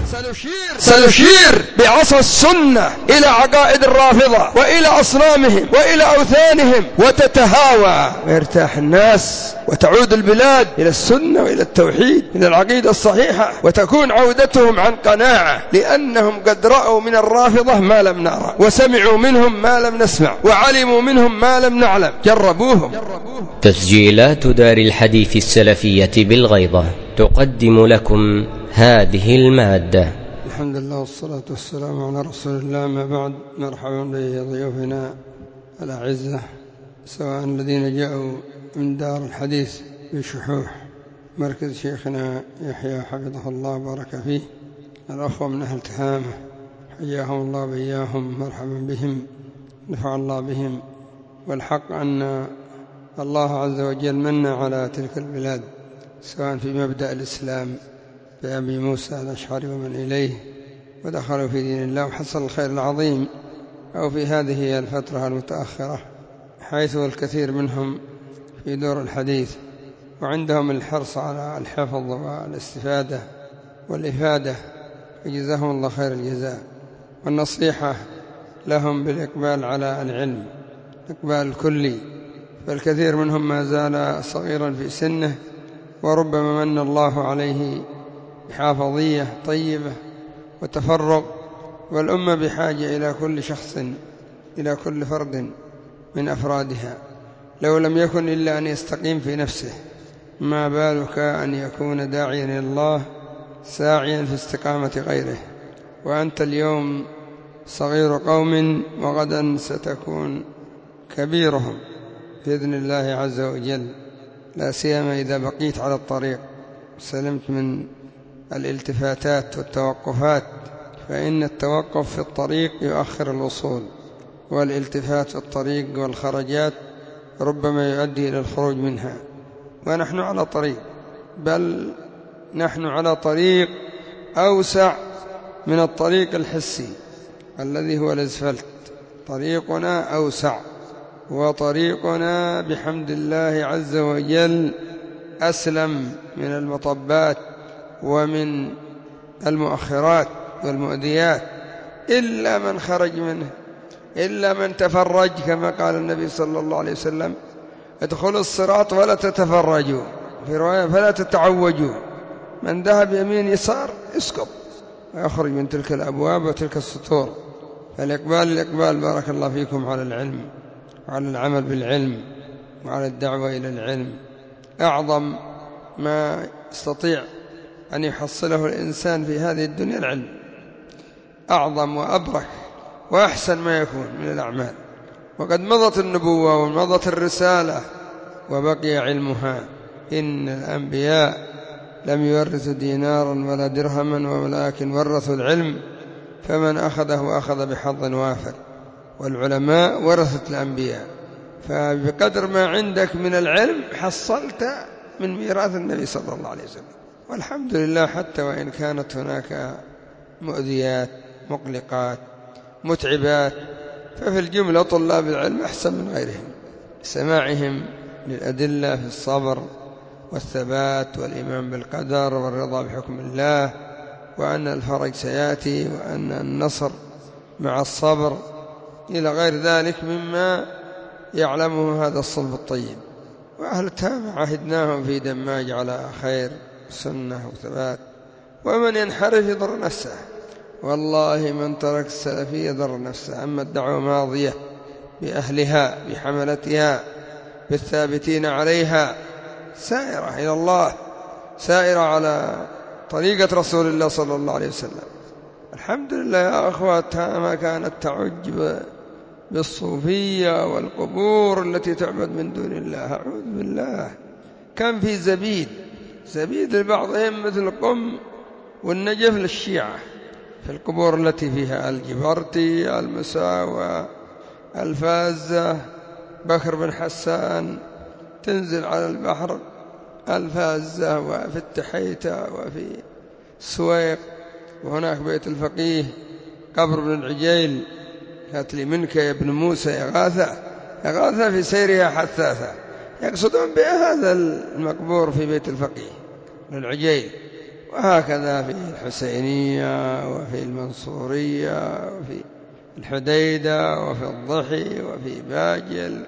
سنشير بعصا السنة إلى عقائد الرافضة وإلى أصنامهم وإلى أوثانهم، وتتهاوى ويرتاح الناس، وتعود البلاد إلى السنة وإلى التوحيد إلى العقيدة الصحيحة، وتكون عودتهم عن قناعة، لأنهم قد رأوا من الرافضة ما لم نرى، وسمعوا منهم ما لم نسمع، وعلموا منهم ما لم نعلم، جربوهم. تسجيلات دار الحديث السلفية بالغيضة تقدم لكم هذه المادة. الحمد لله والصلاة والسلام على رسول الله، ما بعد. مرحبا بضيوفنا الأعزة، سواء الذين جاءوا من دار الحديث بشحوح مركز شيخنا يحيى حفظه الله بارك فيه، الأخوة من أهل تهامة حياهم الله بإياهم، مرحبا بهم، نفع الله بهم. والحق أن الله عز وجل من على تلك البلاد، سواء في مبدأ الإسلام بأبي موسى الأشعري ومن إليه، ودخلوا في دين الله وحصل الخير العظيم، أو في هذه الفترة المتأخرة حيث الكثير منهم في دور الحديث وعندهم الحرص على الحفظ والاستفادة والإفادة، فجزاهم الله خير الجزاء. والنصيحة لهم بالإقبال على العلم، الإقبال الكلي، فالكثير منهم ما زال صغيرا في سنه، وربما من الله عليه بحافظية طيبة وتفرغ، والأمة بحاجة إلى كل شخص، إلى كل فرد من أفرادها، لو لم يكن إلا أن يستقيم في نفسه، ما بالك أن يكون داعيا إلى الله ساعيا في استقامة غيره. وأنت اليوم صغير قوم، وغدا ستكون كبيرهم بإذن الله عز وجل، لا سيما إذا بقيت على الطريق سلمت من الالتفاتات والتوقفات، فإن التوقف في الطريق يؤخر الوصول، والالتفات في الطريق والخرجات ربما يؤدي إلى الخروج منها. ونحن على طريق، بل نحن على طريق أوسع من الطريق الحسي الذي هو الأسفلت، طريقنا أوسع، وطريقنا بحمد الله عز وجل أسلم من المطبات ومن المؤخرات والمؤذيات، إلا من خرج منه، إلا من تفرج، كما قال النبي صلى الله عليه وسلم: ادخلوا الصراط ولا تتفرجوا، في رواية فلا تتعوجوا، من ذهب يمين يسار اسكب ويخرج من تلك الأبواب وتلك السطور. فالإقبال بارك الله فيكم على العلم وعلى العمل بالعلم وعلى الدعوة إلى العلم. أعظم ما يستطيع أن يحصله الإنسان في هذه الدنيا العلم، أعظم وأبرك وأحسن ما يكون من الأعمال. وقد مضت النبوة ومضت الرسالة وبقي علمها. إن الأنبياء لم يورثوا دينارا ولا درهما، ولكن ورثوا العلم، فمن أخذه أخذ بحظ وافر، والعلماء ورثة الأنبياء. فبقدر ما عندك من العلم حصلت من ميراث النبي صلى الله عليه وسلم. والحمد لله، حتى وإن كانت هناك مؤذيات مقلقات متعبات، ففي الجملة طلاب العلم أحسن من غيرهم، سماعهم للأدلة في الصبر والثبات والإيمان بالقدر والرضا بحكم الله، وأن الفرج سيأتي، وأن النصر مع الصبر، إلى غير ذلك مما يعلمه هذا الصلب الطيب. وأهل التامة عهدناهم في دماج على خير سنة وثبات، ومن ينحرف يضر نفسه، والله من ترك السلفية ضر نفسه. أما الدعوة ماضية بأهلها بحملتها بالثابتين عليها، سائرة إلى الله، سائرة على طريقة رسول الله صلى الله عليه وسلم. الحمد لله يا أخواتها، ما كانت تعج بالصوفية والقبور التي تعبد من دون الله، أعوذ بالله. كان في زبيد لبعضهم مثل قم والنجف للشيعة في القبور التي فيها الجبرتي، المساوى، الفازة، بكر بن حسان، تنزل على البحر الفازة، وفي التحيتة، وفي سويق، وهناك بيت الفقيه، قبر بن العجيل، هات لي منك يا ابن موسى إغاثة في سيرها حثاثة، يقصدون بهذا المقبور في بيت الفقيه بن العجيل. وهكذا في الحسينية وفي المنصورية وفي الحديدة وفي الضحي وفي باجل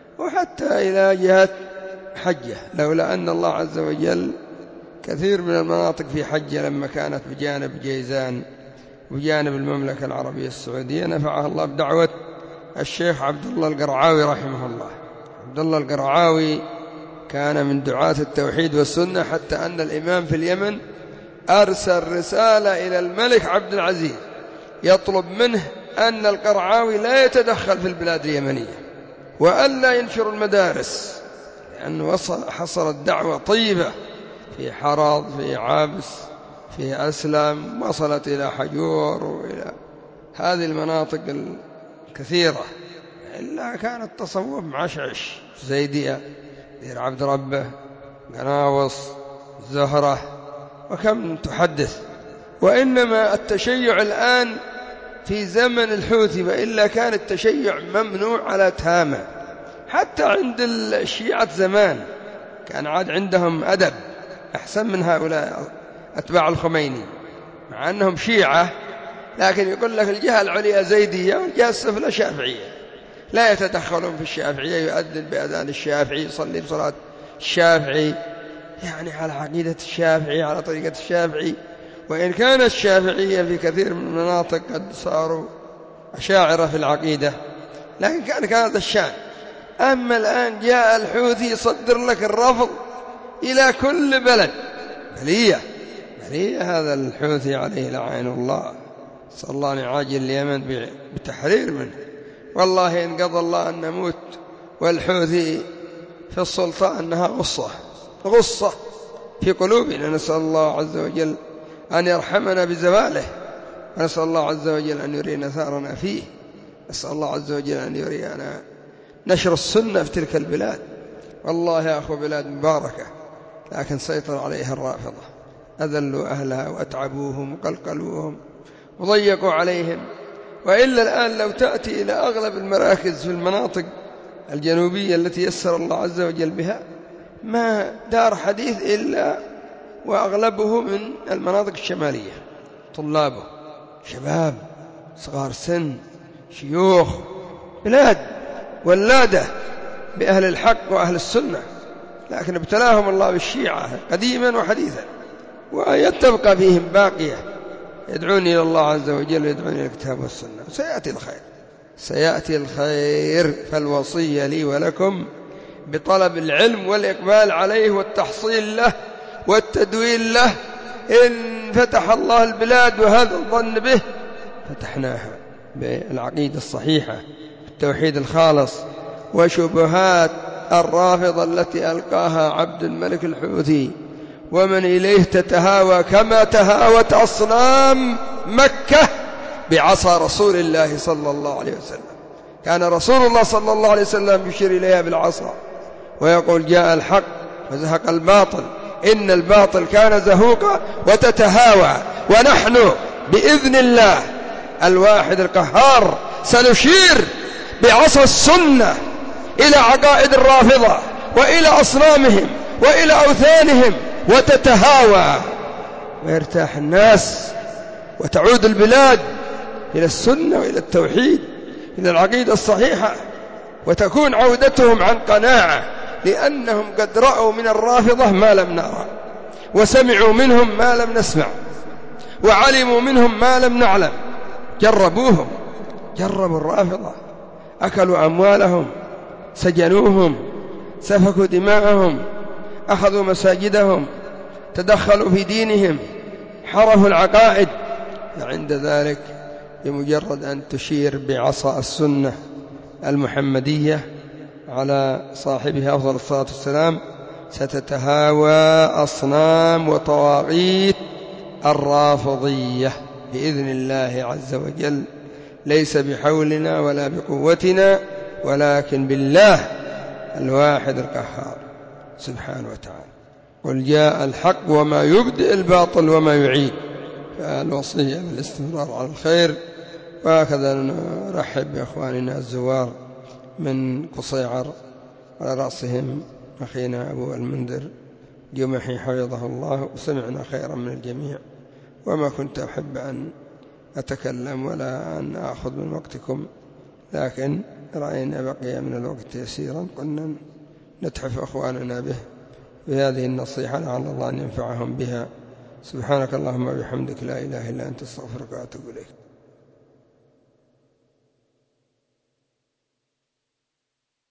وحتى إلى جهة حجة، لولا أن الله عز وجل كثير من المناطق في حجة لما كانت بجانب جيزان وبجانب المملكة العربية السعودية نفعها الله بدعوة الشيخ عبد الله القرعاوي رحمه الله. عبد الله القرعاوي كان من دعاة التوحيد والسنة، حتى أن الإمام في اليمن أرسل رسالة إلى الملك عبد العزيز يطلب منه أن القرعاوي لا يتدخل في البلاد اليمنية وألا ينشر المدارس، لأنه حصلت دعوة طيبة في حرض، في عابس، في أسلم، وصلت إلى حجور وإلى هذه المناطق الكثيرة. إلا كان التصوف معشعش، زيدية، دير عبد ربه، قناوص، زهرة، وكم تحدث. وإنما التشيع الآن في زمن الحوثي، وإلا كان التشيع ممنوع على تامة. حتى عند الشيعة زمان كان عاد عندهم أدب أحسن من هؤلاء أتباع الخميني، مع أنهم شيعة، لكن يقول لك الجهة العليا زيدية والجهة السفلى شافعية، لا يتدخلون في الشافعية، يؤذن بأذان الشافعي، يصلي بصلاة الشافعي، يعني على عقيدة الشافعي، على طريقة الشافعي. وإن كان الشافعية في كثير من المناطق قد صاروا أشاعرة في العقيدة، لكن كان هذا الشأن. أما الآن جاء الحوثي يصدر لك الرفض إلى كل بلد. بلية هذا الحوثي عليه لعين الله، صلى الله أن يعاجل اليمن بتحرير منه. والله إن قضى الله أن نموت والحوثي في السلطة أنها غصة في قلوبنا. نسأل الله عز وجل أن يرحمنا بزواله، ونسأل الله عز وجل أن يرينا ثارنا فيه. نسأل الله عز وجل أن يرينا نشر السنة في تلك البلاد. والله يا أخو بلاد مباركة، لكن سيطر عليها الرافضة، أذلوا أهلها وأتعبوهم وقلقلوهم وضيقوا عليهم. وإلا الآن لو تأتي إلى أغلب المراكز في المناطق الجنوبية التي يسر الله عز وجل بها، ما دار حديث إلا وأغلبه من المناطق الشمالية، طلابه شباب صغار سن، شيوخ، بلاد ولادة بأهل الحق وأهل السنة. لكن ابتلاهم الله بالشيعة قديما وحديثا، ويتبقى فيهم باقية يدعون إلى الله عز وجل ويدعون إلى الكتاب والسنة. سيأتي الخير. فالوصية لي ولكم بطلب العلم والإقبال عليه والتحصيل له والتدوين له. إن فتح الله البلاد وهذا الظن به، فتحناها بالعقيدة الصحيحة، التوحيد الخالص، وشبهات الرافضة التي ألقاها عبد الملك الحوثي ومن إليه تتهاوى كما تهاوت أصنام مكة بعصا رسول الله صلى الله عليه وسلم. كان رسول الله صلى الله عليه وسلم يشير إليها بالعصا ويقول جاء الحق وزهق الباطل إن الباطل كان زهوقا، وتتهاوى. ونحن بإذن الله الواحد القهار سنشير بعصا السنة إلى عقائد الرافضة وإلى أصنامهم وإلى أوثانهم، وتتهاوى ويرتاح الناس، وتعود البلاد إلى السنة وإلى التوحيد، إلى العقيدة الصحيحة، وتكون عودتهم عن قناعة، لأنهم قد رأوا من الرافضة ما لم نرى، وسمعوا منهم ما لم نسمع، وعلموا منهم ما لم نعلم. جربوا الرافضة، أكلوا أموالهم، سجنوهم، سفكوا دماءهم، أخذوا مساجدهم، تدخلوا في دينهم، حرفوا العقائد. عند ذلك بمجرد أن تشير بعصا السنة المحمدية على صاحبها أفضل الصلاة والسلام، ستتهاوى أصنام وطواغيت الرافضية بإذن الله عز وجل، ليس بحولنا ولا بقوتنا، ولكن بالله الواحد القهار سبحانه وتعالى. قل جاء الحق وما يبدئ الباطل وما يعيد. فالوصية بالاستمرار على الخير. وهكذا نرحب بأخواننا الزوار من قصيعر، على رأسهم أخينا أبو المنذر جمحي حفظه الله، وسمعنا خيرا من الجميع. وما كنت أحب أن أتكلم ولا أن أخذ من وقتكم، لكن رأينا بقي من الوقت يسيرا، قلنا نتحف أخواننا به بهذه النصيحة، لعل الله أن ينفعهم بها. سبحانك اللهم وبحمدك، لا إله إلا أنت، استغفرك وأتوب إليك.